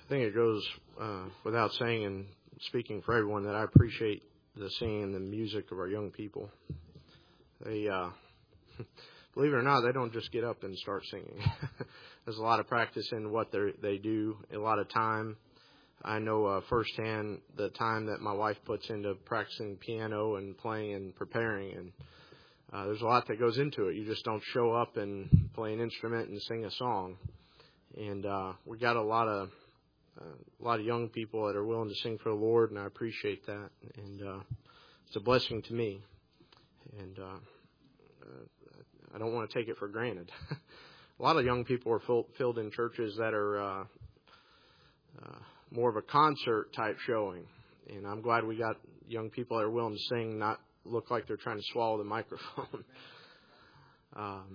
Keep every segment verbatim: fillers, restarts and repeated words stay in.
think it goes uh, without saying and speaking for everyone that I appreciate the singing and the music of our young people. They, uh, believe it or not, they don't just get up and start singing. There's a lot of practice in what they they do, a lot of time. I know uh, firsthand the time that my wife puts into practicing piano and playing and preparing, and uh, there's a lot that goes into it. You just don't show up and play an instrument and sing a song. And uh, we got a lot of uh, a lot of young people that are willing to sing for the Lord, and I appreciate that. And uh, it's a blessing to me. And uh, uh, I don't want to take it for granted. A lot of young people are fill, filled in churches that are uh, uh, more of a concert type showing. And I'm glad we got young people that are willing to sing, not look like they're trying to swallow the microphone. um,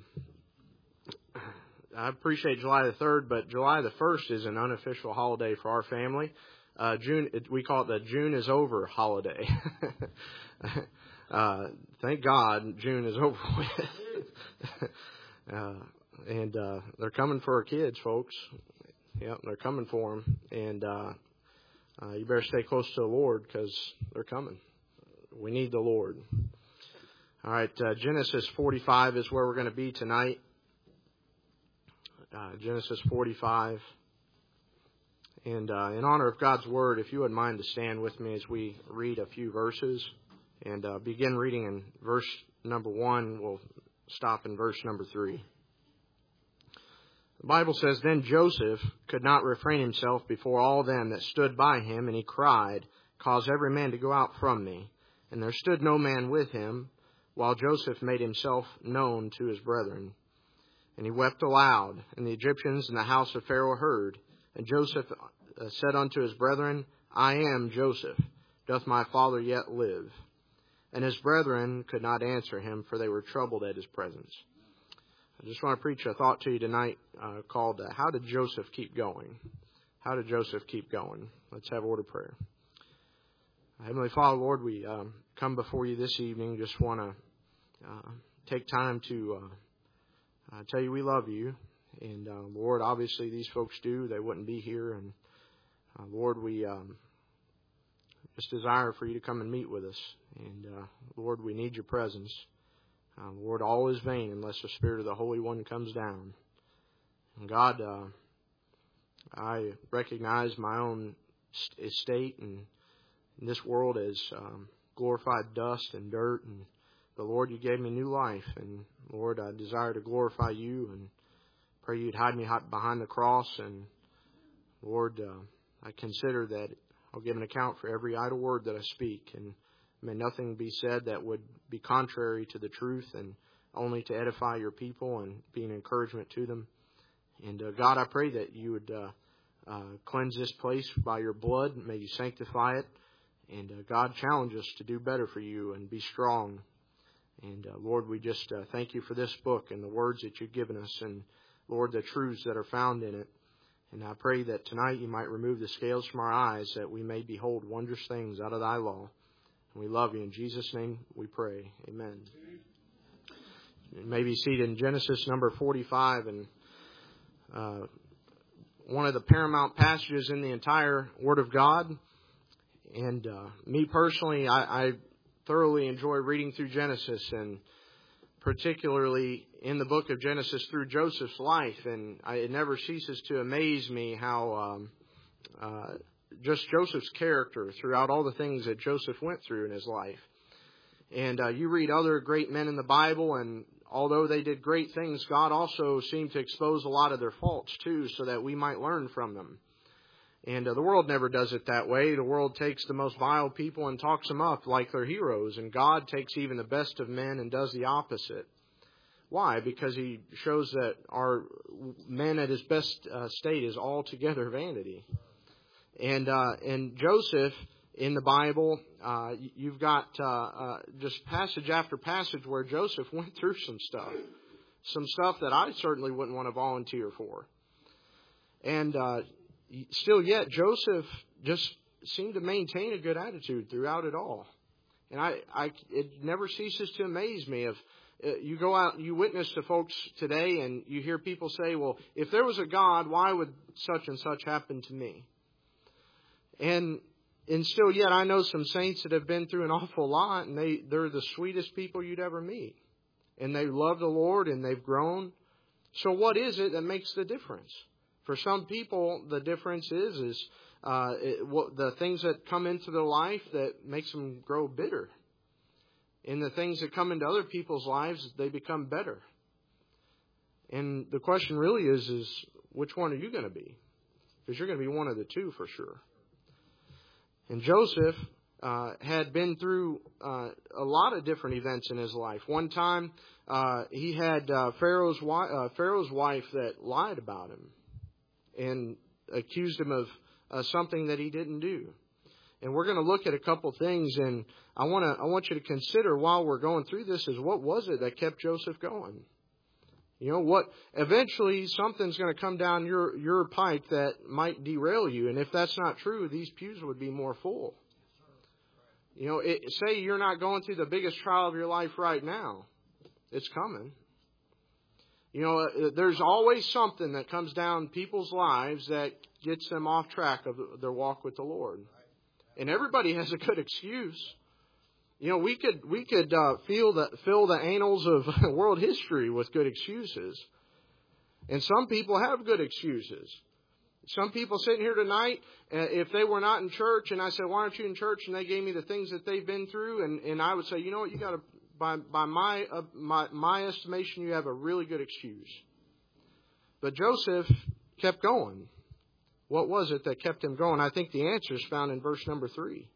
I appreciate July the third, but July the first is an unofficial holiday for our family. Uh, June, we call it the June is over holiday. uh, thank God June is over with. uh, and uh, they're coming for our kids, folks. Yep, they're coming for them. And uh, uh, you better stay close to the Lord because they're coming. We need the Lord. All right, uh, Genesis forty-five is where we're going to be tonight. Uh, Genesis forty-five. And uh, in honor of God's Word, if you wouldn't mind to stand with me as we read a few verses. And uh, begin reading in verse number one. We'll stop in verse number three. The Bible says, Then Joseph could not refrain himself before all them that stood by him, and he cried, Cause every man to go out from me. And there stood no man with him, while Joseph made himself known to his brethren. And he wept aloud, and the Egyptians in the house of Pharaoh heard. And Joseph said unto his brethren, I am Joseph. Doth my father yet live? And his brethren could not answer him, for they were troubled at his presence. I just want to preach a thought to you tonight uh, called, uh, How did Joseph keep going? How did Joseph keep going? Let's have a word of prayer. Heavenly Father, Lord, we um, come before you this evening. Just want to uh, take time to uh, uh, tell you we love you. And, uh, Lord, obviously these folks do. They wouldn't be here. And, uh, Lord, we um, just desire for you to come and meet with us. And, uh, Lord, we need your presence. Uh, Lord, all is vain unless the Spirit of the Holy One comes down. And God, uh, I recognize my own estate and in this world as um, glorified dust and dirt. And but Lord, you gave me new life. And Lord, I desire to glorify you and pray you'd hide me behind the cross. And Lord, uh, I consider that I'll give an account for every idle word that I speak. And may nothing be said that would be contrary to the truth, and only to edify your people and be an encouragement to them. And uh, God, I pray that you would uh, uh, cleanse this place by your blood. May you sanctify it. And uh, God, challenge us to do better for you and be strong. And uh, Lord, we just uh, thank you for this book and the words that you've given us, and Lord, the truths that are found in it. And I pray that tonight you might remove the scales from our eyes, that we may behold wondrous things out of thy law. And we love you. In Jesus' name we pray. Amen. You may be seated in Genesis number forty-five, and uh, one of the paramount passages in the entire Word of God. And uh, me personally, I, I thoroughly enjoy reading through Genesis, and particularly in the book of Genesis through Joseph's life. And I, it never ceases to amaze me how um, uh, just Joseph's character throughout all the things that Joseph went through in his life. And uh, you read other great men in the Bible, and although they did great things, God also seemed to expose a lot of their faults too, so that we might learn from them. And uh, the world never does it that way. The world takes the most vile people and talks them up like they're heroes. And God takes even the best of men and does the opposite. Why? Because he shows that our man at his best uh, state is altogether vanity. And uh, and Joseph in the Bible, uh, you've got uh, uh, just passage after passage where Joseph went through some stuff. Some stuff that I certainly wouldn't want to volunteer for. And uh still yet, Joseph just seemed to maintain a good attitude throughout it all. And I, I it never ceases to amaze me. If uh, you go out and you witness to folks today and you hear people say, well, if there was a God, why would such and such happen to me? And and still yet I know some saints that have been through an awful lot, and they, they're the sweetest people you'd ever meet. And they love the Lord and they've grown. So what is it that makes the difference? For some people, the difference is, is uh, it, what, the things that come into their life that makes them grow bitter. And the things that come into other people's lives, they become better. And the question really is, is which one are you going to be? Because you're going to be one of the two for sure. And Joseph uh, had been through uh, a lot of different events in his life. One time, uh, he had uh, Pharaoh's, wi- uh, Pharaoh's wife that lied about him and accused him of uh, something that he didn't do. And we're going to look at a couple things, and I want to I want you to consider while we're going through this is what was it that kept Joseph going? You know what? Eventually, something's going to come down your your pike that might derail you, and if that's not true, these pews would be more full. You know, it, say you're not going through the biggest trial of your life right now, it's coming. You know, there's always something that comes down people's lives that gets them off track of their walk with the Lord. And everybody has a good excuse. You know, we could we could uh, feel the, fill the annals of world history with good excuses. And some people have good excuses. Some people sitting here tonight, uh, if they were not in church, and I said, why aren't you in church? And they gave me the things that they've been through. And, and I would say, you know what, you got to, by, by my, uh, my, my estimation, you have a really good excuse. But Joseph kept going. What was it that kept him going? I think the answer is found in verse number three.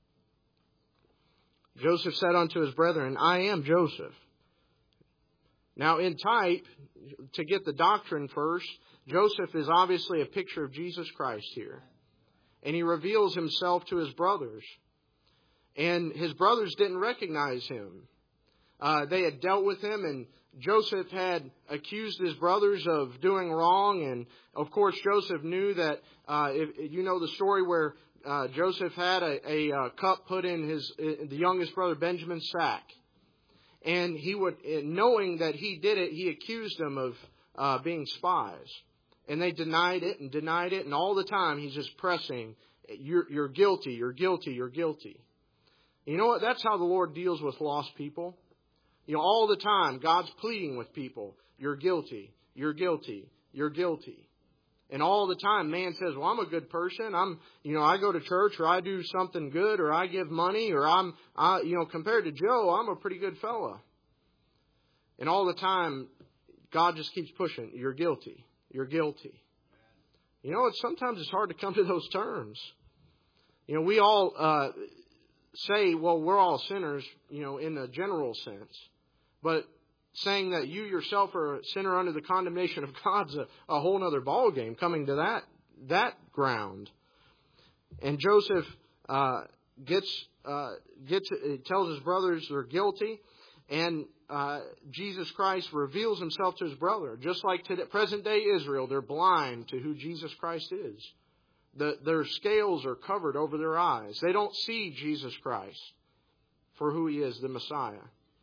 Joseph said unto his brethren, I am Joseph. Now in type, to get the doctrine first, Joseph is obviously a picture of Jesus Christ here. And he reveals himself to his brothers. And his brothers didn't recognize him. Uh, they had dealt with him, and Joseph had accused his brothers of doing wrong. And of course, Joseph knew that, uh, if you know the story where uh, Joseph had a, a, a cup put in his in the youngest brother Benjamin's sack. And he would, knowing that he did it, he accused them of uh, being spies. And they denied it and denied it. And all the time he's just pressing, you're, you're guilty, you're guilty, you're guilty. You know what? That's how the Lord deals with lost people. You know, all the time, God's pleading with people. You're guilty. You're guilty. You're guilty. And all the time, man says, well, I'm a good person. I'm, you know, I go to church, or I do something good, or I give money, or I'm, I, you know, compared to Joe, I'm a pretty good fella. And all the time, God just keeps pushing. You're guilty. You're guilty. You know, it's, sometimes it's hard to come to those terms. You know, we all uh, say, well, we're all sinners, you know, in a general sense. But saying that you yourself are a sinner under the condemnation of God's a, a whole other ballgame, coming to that that ground. And Joseph uh, gets uh, gets tells his brothers they're guilty, and uh, Jesus Christ reveals himself to his brother. Just like today, present day Israel, they're blind to who Jesus Christ is. The, their scales are covered over their eyes. They don't see Jesus Christ for who he is, the Messiah.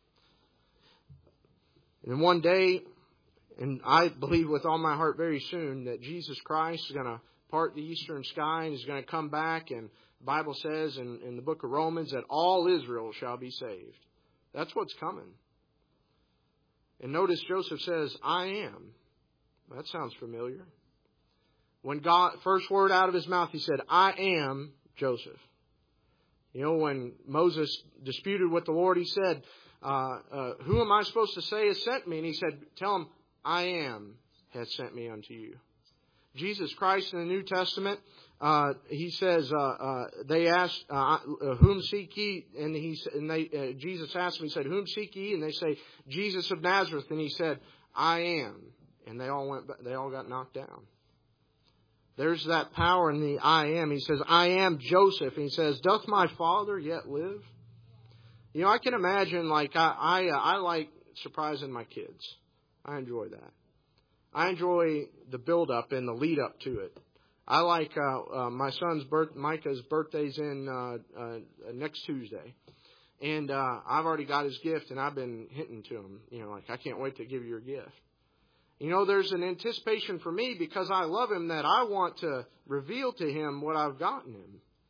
And one day, and I believe with all my heart very soon, that Jesus Christ is going to part the eastern sky and is going to come back. And the Bible says in, in the book of Romans that all Israel shall be saved. That's what's coming. And notice Joseph says, I am. That sounds familiar. When God, first word out of his mouth, he said, I am Joseph. You know, when Moses disputed with the Lord, he said, uh, uh, who am I supposed to say has sent me? And he said, tell him, I am has sent me unto you. Jesus Christ in the New Testament, uh, he says, uh, uh, they asked, uh, whom seek ye? And he and they, uh, Jesus asked them, he said, whom seek ye? And they say, Jesus of Nazareth. And he said, I am. And they all went, they all got knocked down. There's that power in the I am. He says, I am Joseph. And he says, doth my father yet live? You know, I can imagine, like, I, I, uh, I like surprising my kids. I enjoy that. I enjoy the build-up and the lead-up to it. I like uh, uh, my son's birth, Micah's birthday's in uh, uh, next Tuesday. And uh, I've already got his gift, and I've been hinting to him, you know, like, I can't wait to give you your gift. You know, there's an anticipation for me because I love him that I want to reveal to him what I've gotten him.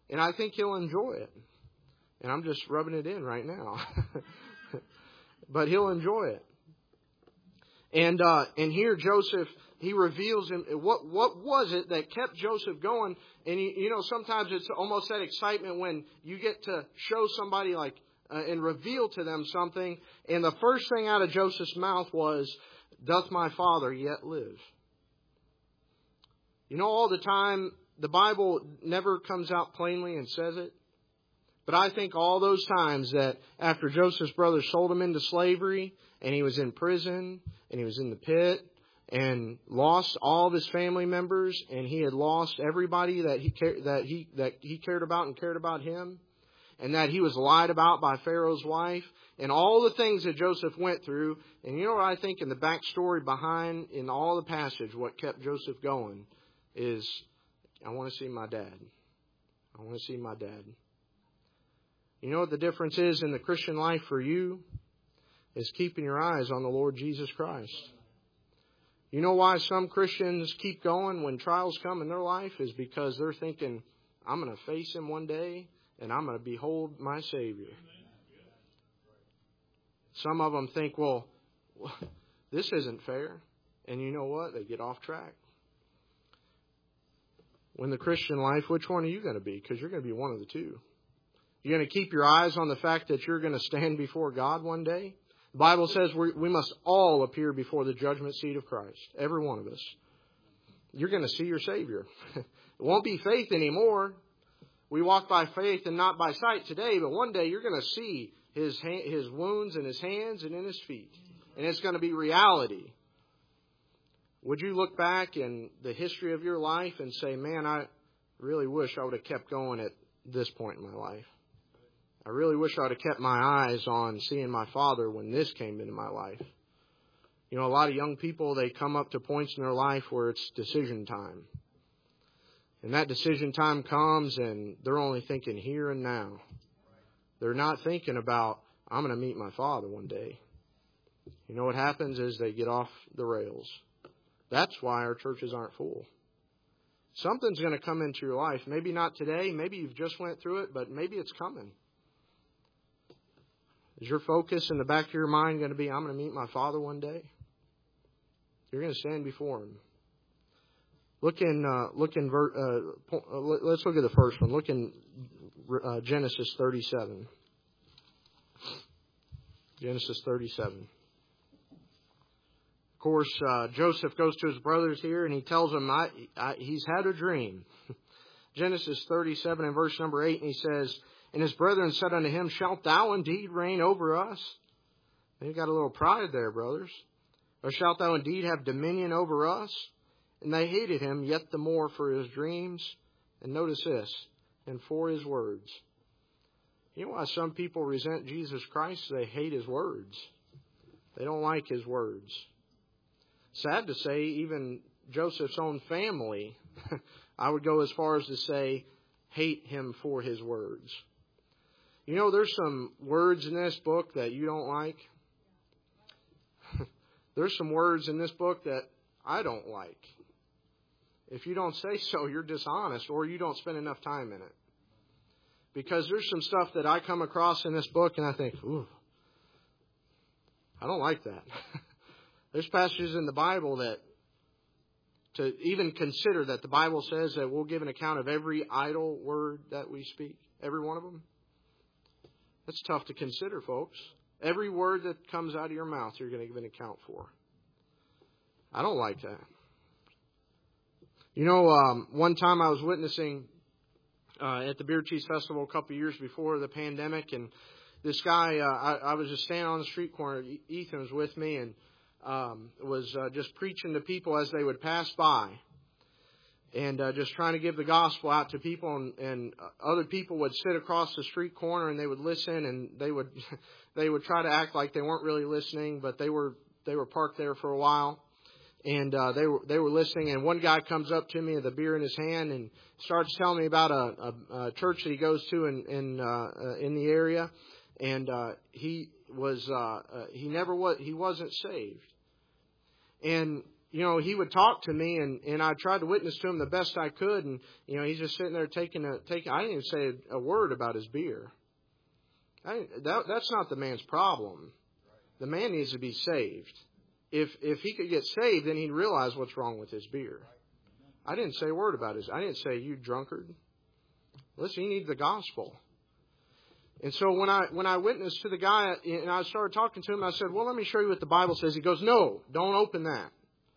And I think he'll enjoy it. And I'm just rubbing it in right now. But he'll enjoy it. And uh, and here Joseph, he reveals him. What what was it that kept Joseph going? And you, you know, sometimes it's almost that excitement when you get to show somebody like uh, and reveal to them something. And the first thing out of Joseph's mouth was, "Doth my father yet live?" You know, all the time the Bible never comes out plainly and says it. But I think all those times that after Joseph's brothers sold him into slavery and he was in prison and he was in the pit and lost all of his family members and he had lost everybody that he cared, that he that he cared about and cared about him, and that he was lied about by Pharaoh's wife, and all the things that Joseph went through. And you know what I think in the backstory behind in all the passage, what kept Joseph going is, I want to see my dad. I want to see my dad. You know what the difference is in the Christian life for you? Is keeping your eyes on the Lord Jesus Christ. You know why some Christians keep going when trials come in their life? Is because they're thinking, I'm going to face Him one day and I'm going to behold my Savior. Some of them think, well, this isn't fair. And you know what? They get off track. When the Christian life, which one are you going to be? Because you're going to be one of the two. You're going to keep your eyes on the fact that you're going to stand before God one day. The Bible says we, we must all appear before the judgment seat of Christ. Every one of us. You're going to see your Savior. It won't be faith anymore. We walk by faith and not by sight today, but one day you're going to see His His wounds in His hands and in His feet. And it's going to be reality. Would you look back in the history of your life and say, man, I really wish I would have kept going at this point in my life. I really wish I would have kept my eyes on seeing my father when this came into my life. You know, a lot of young people, they come up to points in their life where it's decision time. And that decision time comes and they're only thinking here and now. They're not thinking about, I'm going to meet my father one day. You know what happens is they get off the rails. That's why our churches aren't full. Something's going to come into your life. Maybe not today. Maybe you've just went through it, but maybe it's coming. Is your focus in the back of your mind going to be, I'm going to meet my father one day? You're going to stand before Him. Look in, uh, look in, uh, let's look at the first one. Look in uh, Genesis thirty-seven. Genesis thirty-seven. Of course, uh, Joseph goes to his brothers here and he tells them I, I, he's had a dream. Genesis thirty-seven and verse number eight, and he says, and his brethren said unto him, shalt thou indeed reign over us? And you got a little pride there, brothers. Or shalt thou indeed have dominion over us? And they hated him yet the more for his dreams. And notice this, and for his words. You know why some people resent Jesus Christ? They hate His words. They don't like His words. Sad to say, even Joseph's own family, I would go as far as to say, hate him for his words. You know, there's some words in this book that you don't like. There's some words in this book that I don't like. If you don't say so, you're dishonest or you don't spend enough time in it. Because there's some stuff that I come across in this book and I think, ooh, I don't like that. There's passages in the Bible that to even consider that the Bible says that we'll give an account of every idle word that we speak. Every one of them. That's tough to consider, folks. Every word that comes out of your mouth, you're going to give an account for. I don't like that. You know, um, one time I was witnessing uh, at the Beer Cheese Festival a couple of years before the pandemic, and this guy, uh, I, I was just standing on the street corner. Ethan was with me, and um, was uh, just preaching to people as they would pass by. And uh, just trying to give the gospel out to people, and, and other people would sit across the street corner and they would listen, and they would they would try to act like they weren't really listening, but they were they were parked there for a while, and uh, they were they were listening. And one guy comes up to me with a beer in his hand and starts telling me about a, a, a church that he goes to in in uh, in the area, and uh, he was uh, uh, he never was he wasn't saved, and you know, he would talk to me, and, and I tried to witness to him the best I could. And, you know, he's just sitting there taking a, taking, I didn't even say a, a word about his beer. I, that, that's not the man's problem. The man needs to be saved. If, if he could get saved, then he'd realize what's wrong with his beer. I didn't say a word about his, I didn't say, you drunkard. Listen, he needs the gospel. And so when I when I witnessed to the guy and I started talking to him, I said, well, let me show you what the Bible says. He goes, no, don't open that.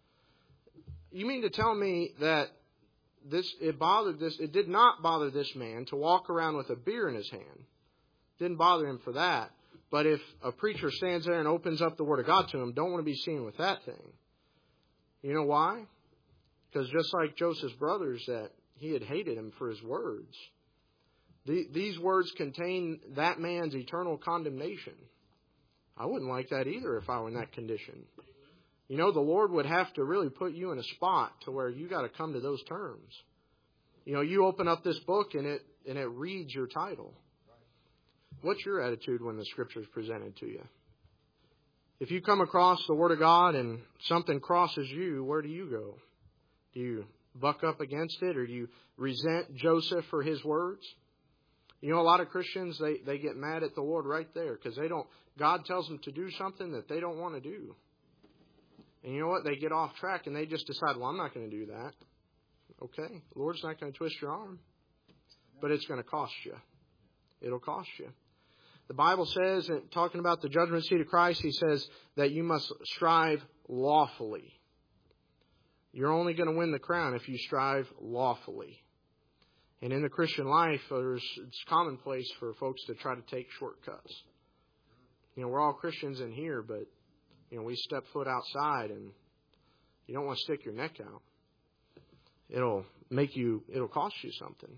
You mean to tell me that this it bothered this it did not bother this man to walk around with a beer in his hand. Didn't bother him for that. But if a preacher stands there and opens up the Word of God to him, don't want to be seen with that thing. You know why? Because just like Joseph's brothers, that he had hated him for his words. These words contain that man's eternal condemnation. I wouldn't like that either if I were in that condition. You know, the Lord would have to really put you in a spot to where you got to come to those terms. You know, you open up this book and it and it reads your title. What's your attitude when the Scripture is presented to you? If you come across the Word of God and something crosses you, where do you go? Do you buck up against it, or do you resent Joseph for his words? You know, a lot of Christians, they, they get mad at the Lord right there because they don't, God tells them to do something that they don't want to do. And you know what? They get off track and they just decide, well, I'm not going to do that. Okay, the Lord's not going to twist your arm, but it's going to cost you. It'll cost you. The Bible says, talking about the judgment seat of Christ, He says that you must strive lawfully. You're only going to win the crown if you strive lawfully. And in the Christian life, there's, it's commonplace for folks to try to take shortcuts. You know, we're all Christians in here, but, you know, we step foot outside and you don't want to stick your neck out. It'll make you, it'll cost you something.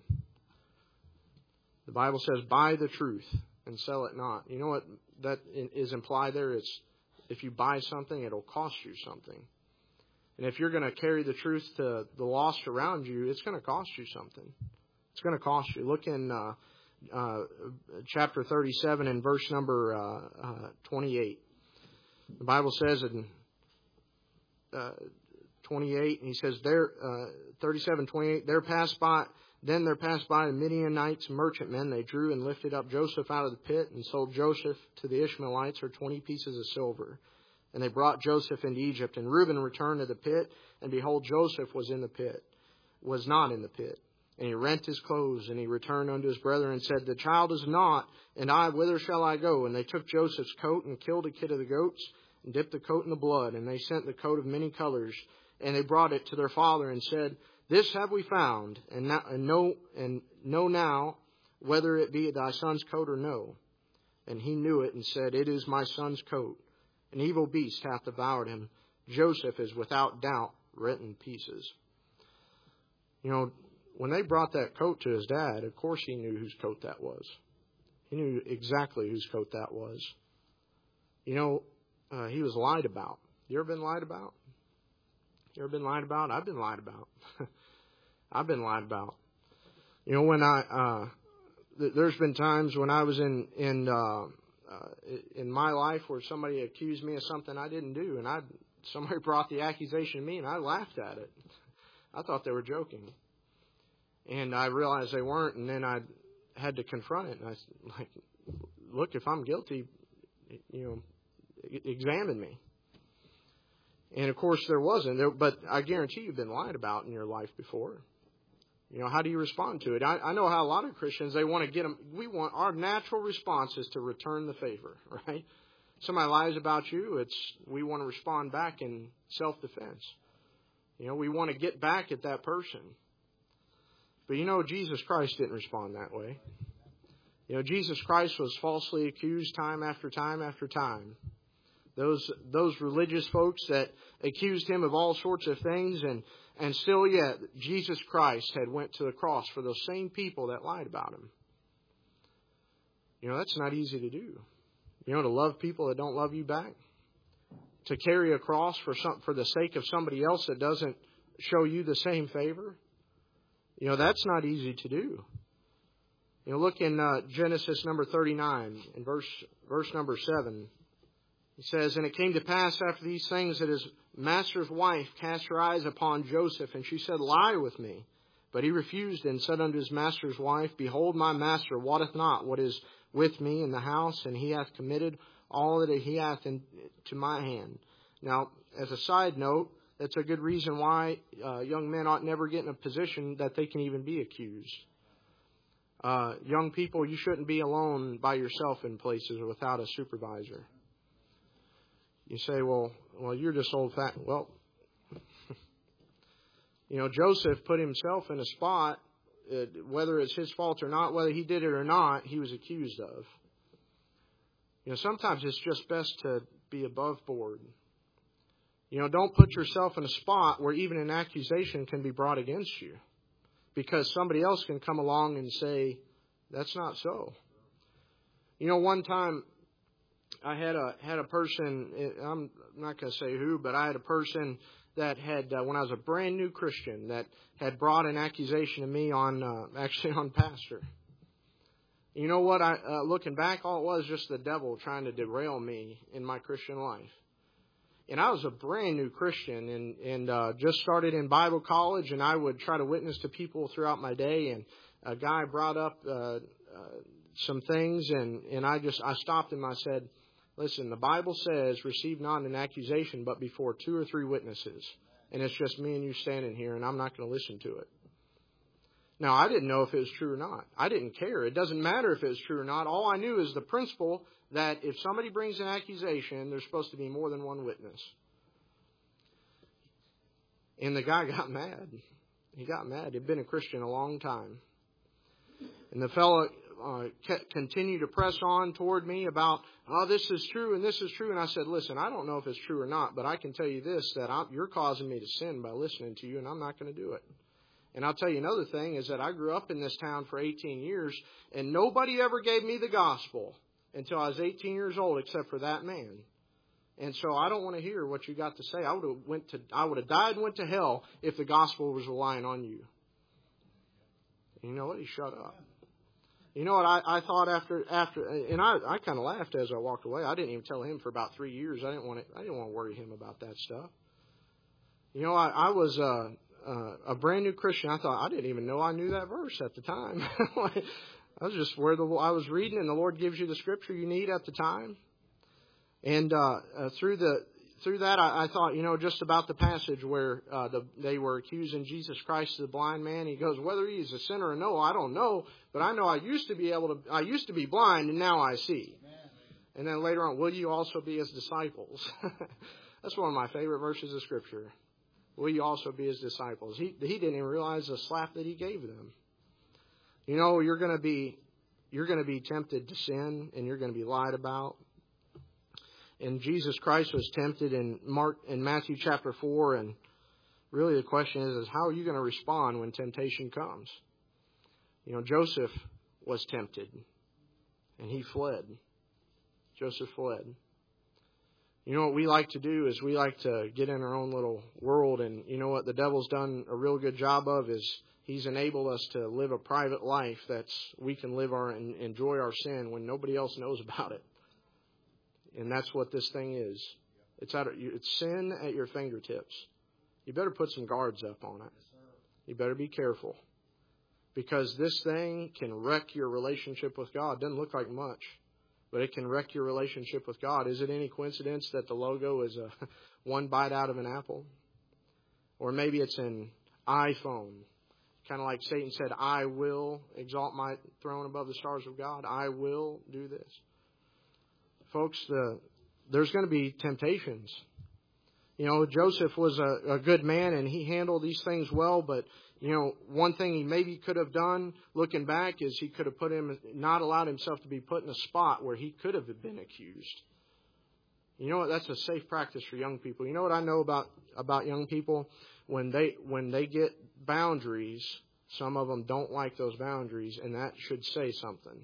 The Bible says, buy the truth and sell it not. You know what that is implied there? It's, if you buy something, it'll cost you something. And if you're going to carry the truth to the lost around you, it's going to cost you something. It's going to cost you. Look in uh, uh, chapter thirty-seven and verse number uh, uh, twenty-eight. The Bible says in uh, twenty-eight, and he says there, uh, thirty-seven, twenty-eight, there passed by, then there passed by the Midianites merchantmen. They drew and lifted up Joseph out of the pit and sold Joseph to the Ishmaelites for twenty pieces of silver. And they brought Joseph into Egypt. And Reuben returned to the pit, and behold, Joseph was in the pit, was not in the pit. And he rent his clothes, and he returned unto his brethren and said, the child is not, and I, whither shall I go? And they took Joseph's coat and killed a kid of the goats and dipped the coat in the blood. And they sent the coat of many colors, and they brought it to their father and said, this have we found, and, now, and, know, and know now whether it be thy son's coat or no. And he knew it and said, it is my son's coat. An evil beast hath devoured him. Joseph is without doubt rent in pieces. You know, when they brought that coat to his dad, of course he knew whose coat that was. He knew exactly whose coat that was. You know, uh, he was lied about. You ever been lied about? You ever been lied about? I've been lied about. I've been lied about. You know, when I, uh, th- there's been times when I was in, in, uh, uh, in my life where somebody accused me of something I didn't do, and I, somebody brought the accusation to me and I laughed at it. I thought they were joking. And I realized they weren't, and then I had to confront it. And I was like, look, if I'm guilty, you know, examine me. And, of course, there wasn't. There, but I guarantee you've been lied about in your life before. You know, how do you respond to it? I, I know how a lot of Christians, they want to get them. We want, our natural response is to return the favor, right? Somebody lies about you, it's we want to respond back in self-defense. You know, we want to get back at that person. But you know, Jesus Christ didn't respond that way. You know, Jesus Christ was falsely accused time after time after time. Those those religious folks that accused him of all sorts of things, and, and still yet, Jesus Christ had went to the cross for those same people that lied about him. You know, that's not easy to do. You know, to love people that don't love you back. To carry a cross for some, for the sake of somebody else that doesn't show you the same favor. You know, that's not easy to do. You know, look in uh, Genesis number thirty-nine, in verse verse number seven. He says, "And it came to pass after these things that his master's wife cast her eyes upon Joseph, and she said, Lie with me. But he refused and said unto his master's wife, Behold, my master wotteth not what is with me in the house, and he hath committed all that he hath into my hand." Now, as a side note, that's a good reason why uh, young men ought never get in a position that they can even be accused. Uh, young people, you shouldn't be alone by yourself in places without a supervisor. You say, well, well, you're just old-fashioned. Well, you know, Joseph put himself in a spot, uh, whether it's his fault or not, whether he did it or not, he was accused of. You know, sometimes it's just best to be above board. You know, don't put yourself in a spot where even an accusation can be brought against you, because somebody else can come along and say, that's not so. You know, one time I had a had a person, I'm not going to say who, but I had a person that had, uh, when I was a brand new Christian, that had brought an accusation to me on, uh, actually on pastor. You know what? I uh, looking back, all it was just the devil trying to derail me in my Christian life. And I was a brand new Christian and, and uh, just started in Bible college, and I would try to witness to people throughout my day. And a guy brought up uh, uh, some things, and, and I just I stopped him. I said, "Listen, the Bible says, receive not an accusation, but before two or three witnesses. And it's just me and you standing here, and I'm not going to listen to it." Now, I didn't know if it was true or not. I didn't care. It doesn't matter if it was true or not. All I knew is the principle that if somebody brings an accusation, there's supposed to be more than one witness. And the guy got mad. He got mad. He'd been a Christian a long time. And the fellow uh, continued to press on toward me about, oh, this is true and this is true. And I said, listen, I don't know if it's true or not, but I can tell you this, that I'm, you're causing me to sin by listening to you, and I'm not going to do it. And I'll tell you another thing is that I grew up in this town for eighteen years, and nobody ever gave me the gospel until I was eighteen years old, except for that man. And so I don't want to hear what you got to say. I would have went to I would have died and went to hell if the gospel was relying on you. And you know what? He shut up. You know what I, I thought after after and I, I kind of laughed as I walked away. I didn't even tell him for about three years. I didn't want to I didn't want to worry him about that stuff. You know, I, I was uh, uh, a brand new Christian. I thought I didn't even know I knew that verse at the time. I was just where the I was reading, and the Lord gives you the scripture you need at the time. And uh, uh, through the through that, I, I thought, you know, just about the passage where uh, the, they were accusing Jesus Christ as the blind man. He goes, whether he is a sinner or no, I don't know, but I know I used to be able to. I used to be blind, and now I see. Amen. And then later on, will you also be his disciples? That's one of my favorite verses of Scripture. Will you also be his disciples? He he didn't even realize the slap that he gave them. You know, you're going to be you're going to be tempted to sin, and you're going to be lied about. And Jesus Christ was tempted in Mark in Matthew chapter four, and really the question is, is how are you going to respond when temptation comes? You know, Joseph was tempted, and he fled. Joseph fled. You know what we like to do is we like to get in our own little world, and you know what the devil's done a real good job of is he's enabled us to live a private life that's we can live our and enjoy our sin when nobody else knows about it. And that's what this thing is. It's at, it's sin at your fingertips. You better put some guards up on it. You better be careful. Because this thing can wreck your relationship with God. It doesn't look like much, but it can wreck your relationship with God. Is it any coincidence that the logo is a one bite out of an apple? Or maybe it's an iPhone. Kind of like Satan said, I will exalt my throne above the stars of God. I will do this. Folks, the, there's going to be temptations. You know, Joseph was a, a good man and he handled these things well. But, you know, one thing he maybe could have done looking back is he could have put him, not allowed himself to be put in a spot where he could have been accused. You know what? That's a safe practice for young people. You know what I know about, about young people? When they, when they get boundaries, some of them don't like those boundaries, and that should say something.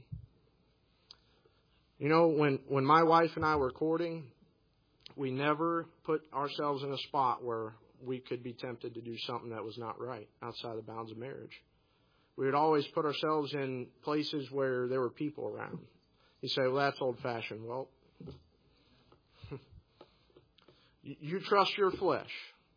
You know, when, when my wife and I were courting, we never put ourselves in a spot where we could be tempted to do something that was not right outside the bounds of marriage. We would always put ourselves in places where there were people around. You say, well, that's old-fashioned. Well, You trust your flesh.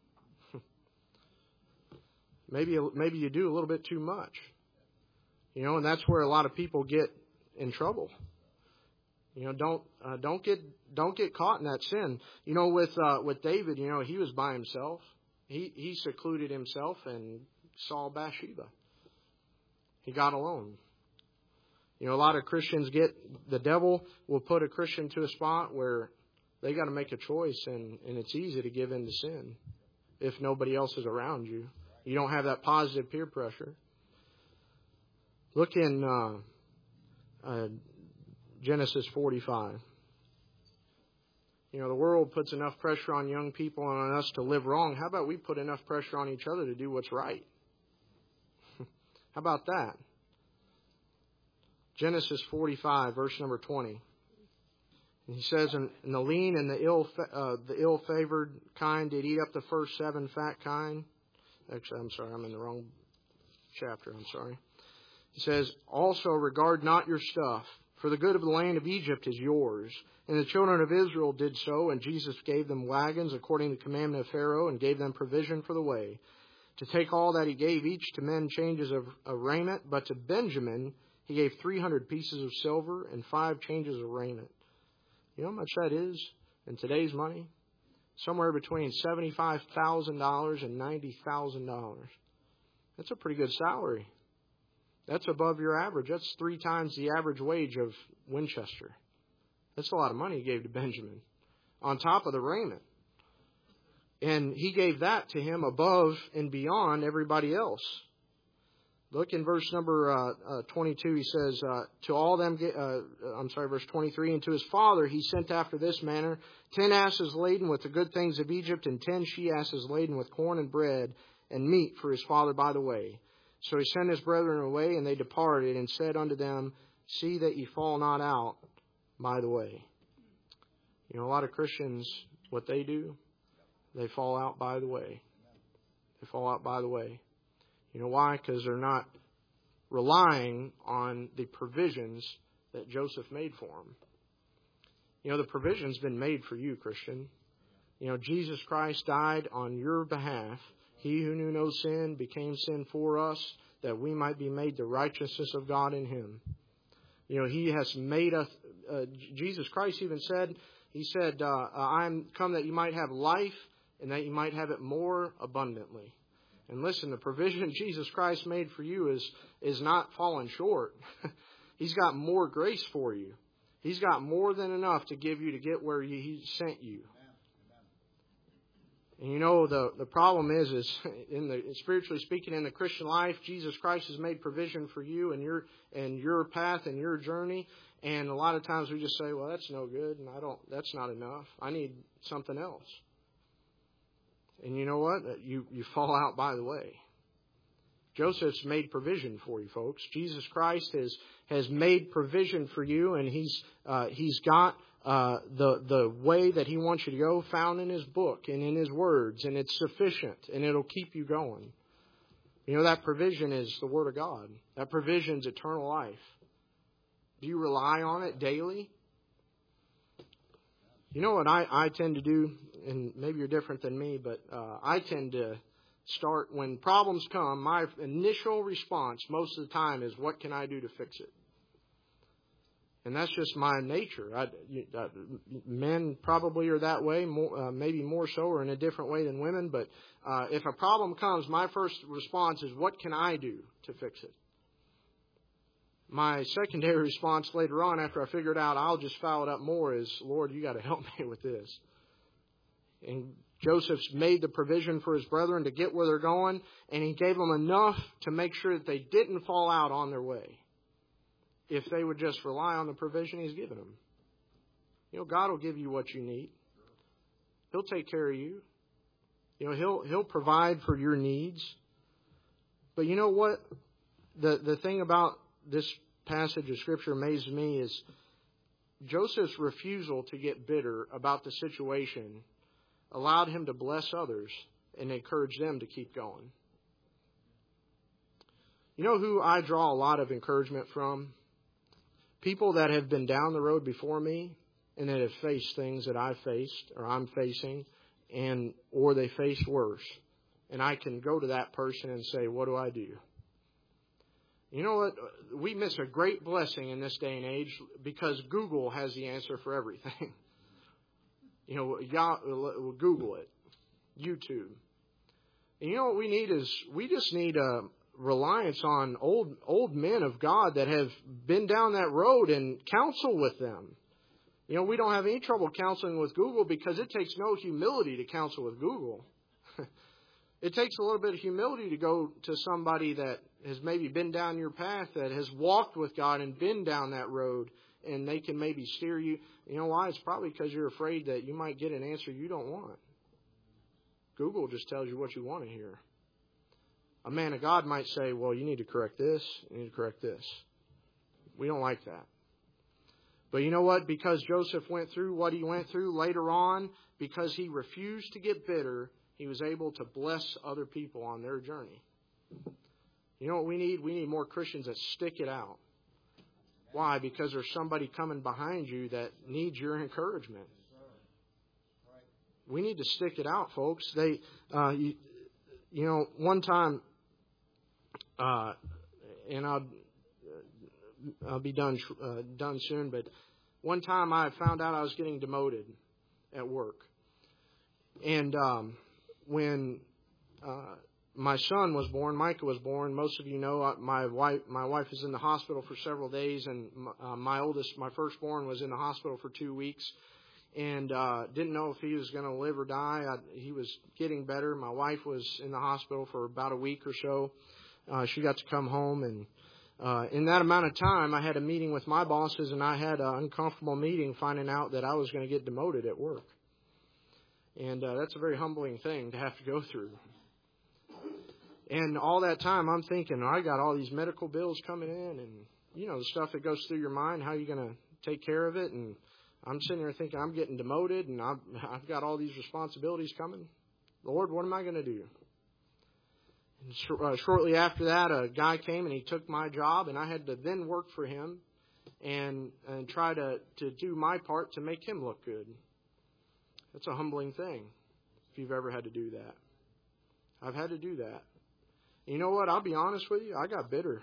Maybe maybe you do a little bit too much. You know, and that's where a lot of people get in trouble. You know, don't uh, don't get don't get caught in that sin. You know, with uh, with David, you know, he was by himself. He he secluded himself and saw Bathsheba. He got alone. You know, a lot of Christians get, the devil will put a Christian to a spot where they got to make a choice, and, and it's easy to give in to sin if nobody else is around you. You don't have that positive peer pressure. Look in uh, uh, Genesis forty-five. You know, the world puts enough pressure on young people and on us to live wrong. How about we put enough pressure on each other to do what's right? How about that? Genesis forty-five, verse number twenty. And he says, and the lean and the ill uh, the ill-favored kind did eat up the first seven fat kine. Actually, I'm sorry, I'm in the wrong chapter. I'm sorry. He says, also regard not your stuff, for the good of the land of Egypt is yours. And the children of Israel did so, and Jesus gave them wagons according to the commandment of Pharaoh, and gave them provision for the way. To take all that he gave each to men changes of, of raiment, but to Benjamin he gave three hundred pieces of silver and five changes of raiment. You know how much that is in today's money? Somewhere between seventy-five thousand dollars and ninety thousand dollars. That's a pretty good salary. That's above your average. That's three times the average wage of Winchester. That's a lot of money he gave to Benjamin, on top of the raiment. And he gave that to him above and beyond everybody else. Look in verse number uh, uh, twenty-two. He says, uh, to all them, uh, I'm sorry, verse twenty-three, and to his father he sent after this manner, ten asses laden with the good things of Egypt, and ten she-asses laden with corn and bread and meat for his father by the way. So he sent his brethren away, and they departed, and said unto them, see that ye fall not out by the way. You know, a lot of Christians, what they do, they fall out by the way. They fall out by the way. You know why? Because they're not relying on the provisions that Joseph made for them. You know, the provision's been made for you, Christian. You know, Jesus Christ died on your behalf. He who knew no sin became sin for us, that we might be made the righteousness of God in him. You know, he has made us, uh, Jesus Christ even said, he said, uh, I am come that you might have life and that you might have it more abundantly. And listen, the provision Jesus Christ made for you is, is not falling short. He's got more grace for you. He's got more than enough to give you to get where He sent you. And you know, the, the problem is, is in the spiritually speaking, in the Christian life, Jesus Christ has made provision for you and your and your path and your journey. And a lot of times we just say, well, that's no good, and I don't. That's not enough. I need something else. And you know what? You, you fall out by the way. Joseph's made provision for you, folks. Jesus Christ has has made provision for you, and He's uh, He's got uh, the the way that He wants you to go found in His book and in His words, and it's sufficient, and it'll keep you going. You know, that provision is the Word of God. That provision is eternal life. Do you rely on it daily? You know what I, I tend to do, and maybe you're different than me, but uh, I tend to start, when problems come, my initial response most of the time is, what can I do to fix it? And that's just my nature. I, uh, men probably are that way, more, uh, maybe more so or in a different way than women. But uh, if a problem comes, my first response is, what can I do to fix it? My secondary response later on, after I figured out I'll just foul it up more, is, Lord, you got to help me with this. And Joseph's made the provision for his brethren to get where they're going, and he gave them enough to make sure that they didn't fall out on their way, if they would just rely on the provision He's given them. You know, God will give you what you need. He'll take care of you. You know, He'll He'll provide for your needs. But you know what? The the thing about this passage of Scripture amazes me is Joseph's refusal to get bitter about the situation allowed him to bless others and encourage them to keep going. You know who I draw a lot of encouragement from? People that have been down the road before me and that have faced things that I've faced or I'm facing, and or they face worse. And I can go to that person and say, what do I do? You know what? We miss a great blessing in this day and age because Google has the answer for everything. You know, y'all, Google it, YouTube. And you know what we need is we just need a reliance on old old men of God that have been down that road and counsel with them. You know, we don't have any trouble counseling with Google because it takes no humility to counsel with Google. It takes a little bit of humility to go to somebody that has maybe been down your path, that has walked with God and been down that road, and they can maybe steer you. You know why? It's probably because you're afraid that you might get an answer you don't want. Google just tells you what you want to hear. A man of God might say, well, you need to correct this, you need to correct this. We don't like that. But you know what? Because Joseph went through what he went through later on, because he refused to get bitter, he was able to bless other people on their journey. You know what we need? We need more Christians that stick it out. Why? Because there's somebody coming behind you that needs your encouragement. We need to stick it out, folks. They, uh, you, you know, one time, uh, and I'll, I'll be done uh, done soon. But one time I found out I was getting demoted at work, and um, when uh, my son was born, Micah was born. Most of you know my wife. My wife is in the hospital for several days, and uh, my oldest, my firstborn, was in the hospital for two weeks, and uh, didn't know if he was going to live or die. I, he was getting better. My wife was in the hospital for about a week or so. Uh, she got to come home, and uh, in that amount of time, I had a meeting with my bosses, and I had an uncomfortable meeting, finding out that I was going to get demoted at work. And uh, that's a very humbling thing to have to go through. And all that time, I'm thinking, I got all these medical bills coming in, and you know the stuff that goes through your mind. How are you going to take care of it? And I'm sitting there thinking, I'm getting demoted, and I've, I've got all these responsibilities coming. Lord, what am I going to do? And sh- uh, shortly after that, a guy came and he took my job, and I had to then work for him and and try to, to do my part to make him look good. That's a humbling thing if you've ever had to do that. I've had to do that. You know what? I'll be honest with you. I got bitter.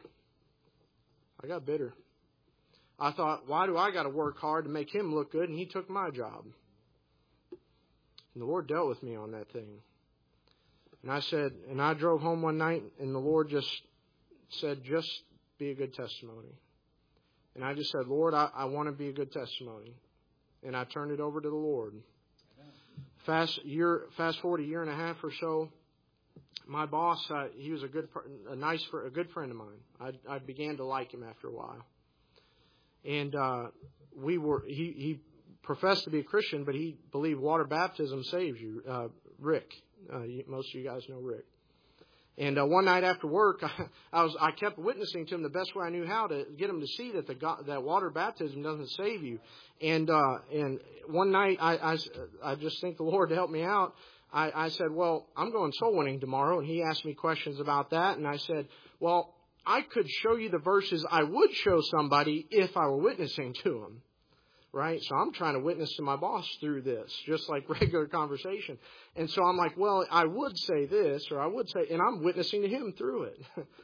I got bitter. I thought, why do I got to work hard to make him look good? And he took my job. And the Lord dealt with me on that thing. And I said, and I drove home one night, and the Lord just said, just be a good testimony. And I just said, Lord, I, I want to be a good testimony. And I turned it over to the Lord. Fast year, fast forward a year and a half or so, my boss, uh, he was a good, a nice, a good friend of mine. I, I began to like him after a while, and uh, we were. He, he professed to be a Christian, but he believed water baptism saves you. Uh, Rick, uh, you, most of you guys know Rick. And uh, one night after work, I, I was I kept witnessing to him the best way I knew how to get him to see that the God, that water baptism doesn't save you. And uh, and one night I, I, I just think the Lord to help me out. I, I said, well, I'm going soul winning tomorrow, and he asked me questions about that, and I said, well, I could show you the verses I would show somebody if I were witnessing to him. Right? So I'm trying to witness to my boss through this, just like regular conversation. And so I'm like, well, I would say this, or I would say, and I'm witnessing to him through it.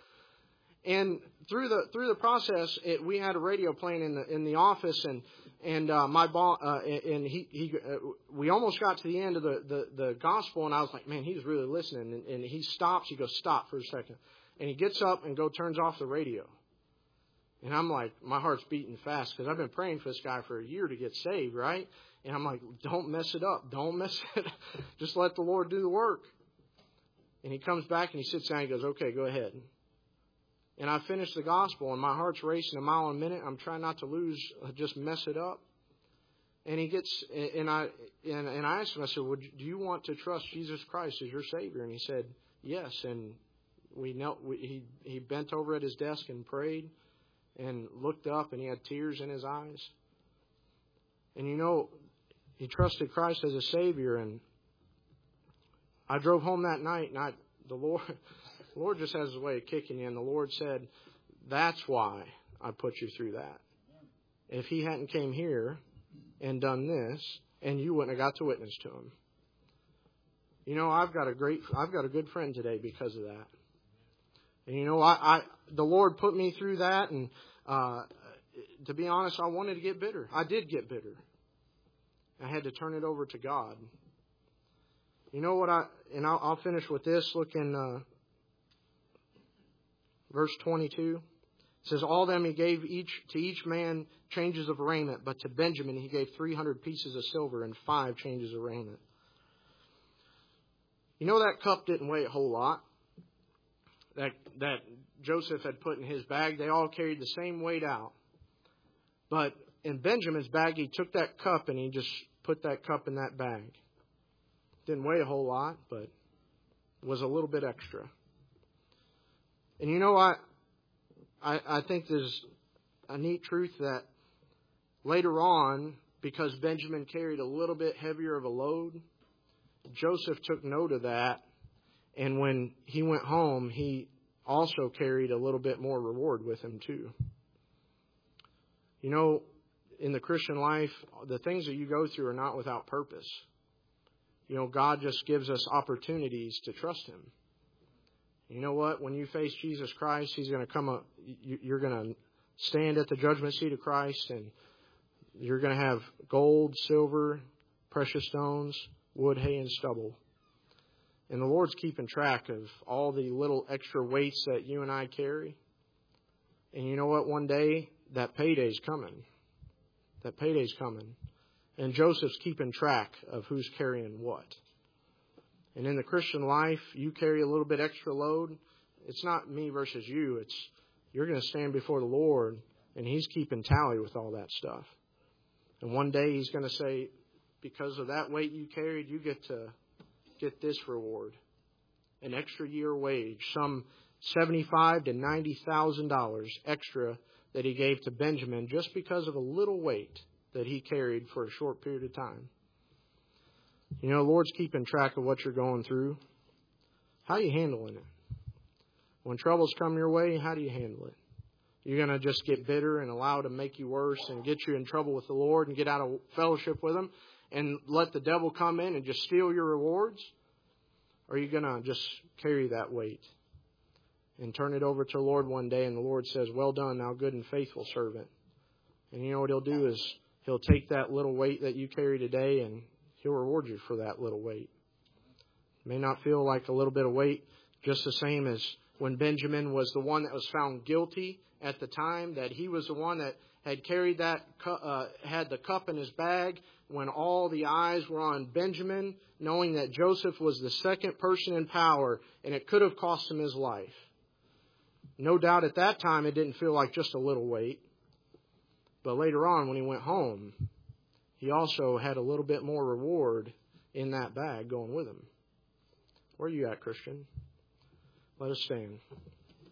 And through the through the process, it, we had a radio playing in the in the office, and and uh, my boss, uh, and he he, uh, we almost got to the end of the, the, the gospel, and I was like, man, he's really listening. And, and he stops. He goes, stop for a second, and he gets up and go turns off the radio. And I'm like, my heart's beating fast because I've been praying for this guy for a year to get saved, right? And I'm like, don't mess it up. Don't mess it up. Just let the Lord do the work. And he comes back and he sits down and he goes, okay, go ahead. And I finish the gospel and my heart's racing a mile a minute. I'm trying not to lose, just mess it up. And he gets, and I and, and I asked him, I said, well, do you want to trust Jesus Christ as your Savior? And he said, yes. And we knelt, we, he, he bent over at his desk and prayed. And looked up, and he had tears in his eyes. And you know, he trusted Christ as a Savior. And I drove home that night, and I, the Lord, the Lord just has a way of kicking you. And the Lord said, "That's why I put you through that. If He hadn't came here and done this, and you wouldn't have got to witness to Him." You know, I've got a great, I've got a good friend today because of that. And you know, I, I the Lord put me through that, and uh, to be honest, I wanted to get bitter. I did get bitter. I had to turn it over to God. You know what I, and I'll, I'll finish with this. Look in uh, verse twenty-two. It says, all them he gave each to each man changes of raiment, but to Benjamin he gave three hundred pieces of silver and five changes of raiment. You know, that cup didn't weigh a whole lot. That that Joseph had put in his bag, they all carried the same weight out. But in Benjamin's bag, he took that cup and he just put that cup in that bag. Didn't weigh a whole lot, but was a little bit extra. And you know, I, I, I think there's a neat truth that later on, because Benjamin carried a little bit heavier of a load, Joseph took note of that. And when he went home, he also carried a little bit more reward with him too. You know, in the Christian life, the things that you go through are not without purpose. You know, God just gives us opportunities to trust Him. You know what? When you face Jesus Christ, He's going to come up, you're going to stand at the judgment seat of Christ, and you're going to have gold, silver, precious stones, wood, hay, and stubble. And the Lord's keeping track of all the little extra weights that you and I carry. And you know what? One day, that payday's coming. That payday's coming. And Joseph's keeping track of who's carrying what. And in the Christian life, you carry a little bit extra load. It's not me versus you. It's you're going to stand before the Lord, and He's keeping tally with all that stuff. And one day He's going to say, because of that weight you carried, you get to get this reward, an extra year wage, some seventy-five to ninety thousand dollars extra that he gave to Benjamin just because of a little weight that he carried for a short period of time. You know, the Lord's keeping track of what you're going through. How are you handling it? When troubles come your way, how do you handle it? You're going to just get bitter and allow it to make you worse and get you in trouble with the Lord and get out of fellowship with Him and let the devil come in and just steal your rewards? Or are you going to just carry that weight and turn it over to the Lord one day, and the Lord says, well done, thou good and faithful servant. And you know what He'll do is He'll take that little weight that you carry today and He'll reward you for that little weight. It may not feel like a little bit of weight, just the same as when Benjamin was the one that was found guilty at the time, that he was the one that had carried that, uh, had the cup in his bag when all the eyes were on Benjamin, knowing that Joseph was the second person in power, and it could have cost him his life. No doubt at that time it didn't feel like just a little weight. But later on, when he went home, he also had a little bit more reward in that bag going with him. Where are you at, Christian? Let us stand.